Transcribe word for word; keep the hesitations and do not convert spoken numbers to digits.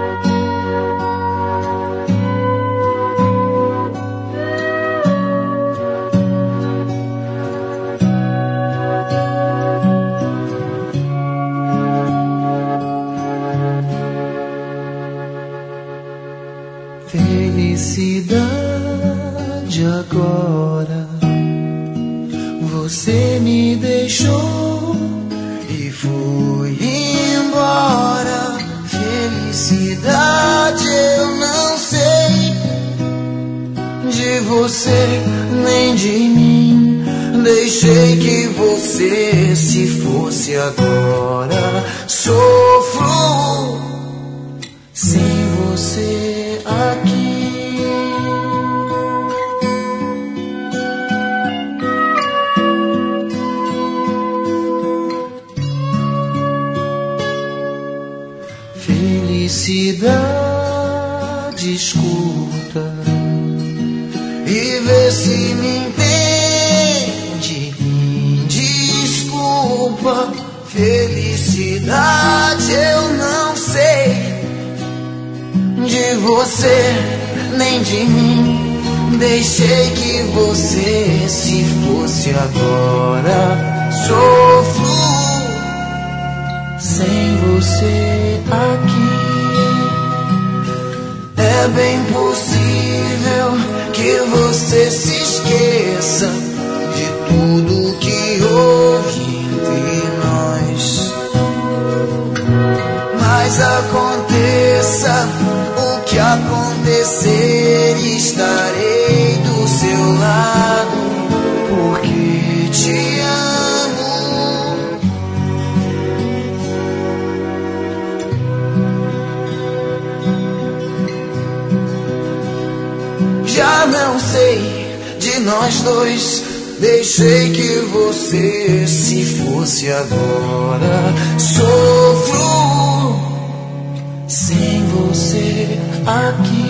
Felicidade agora, você me deixou e foi embora. Felicidade eu não sei de você nem de mim. Deixei que você se fosse agora. Sofro sem você aqui. Felicidade, escuta e vê se me entende. Desculpa, felicidade eu não sei de você nem de mim. Deixei que você se fosse agora. Sofro sem você aqui. É bem possível que você se esqueça de tudo que houve entre nós. Mas aconteça o que acontecer, estarei do seu lado, porque te amo. Já não sei de nós dois. Deixei que você se fosse agora. Sofro sem você aqui.